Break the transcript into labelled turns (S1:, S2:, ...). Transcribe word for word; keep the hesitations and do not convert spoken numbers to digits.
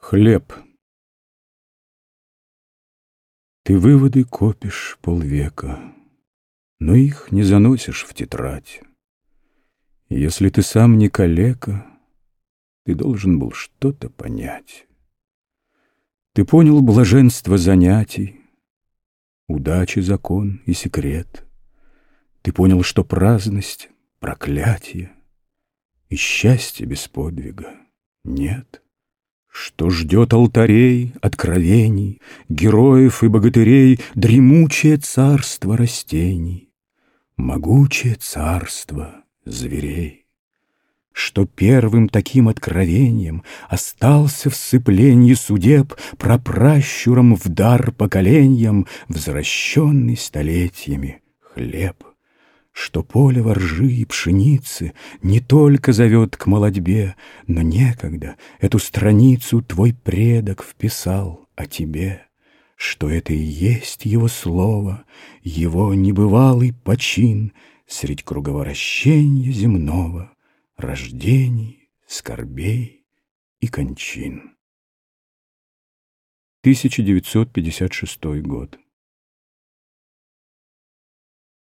S1: Хлеб. Ты выводы копишь полвека, но их не заносишь в тетрадь. И если ты сам не калека, ты должен был что-то понять. Ты понял блаженство занятий, удачи закон и секрет. Ты понял, что праздность — проклятие, и счастья без подвига нет. Что ждет алтарей, откровений, героев и богатырей дремучее царство растений, могучее царство зверей. Что первым таким откровением остался в сцеплении судеб прапращурам в дар поколеньям возвращенный столетиями хлеб. Что поле воржи и пшеницы не только зовет к молодьбе, но некогда эту страницу твой предок вписал о тебе, что это и есть его слово, его небывалый почин средь круговращенья земного, рождений, скорбей и кончин. тысяча девятьсот пятьдесят шестой год.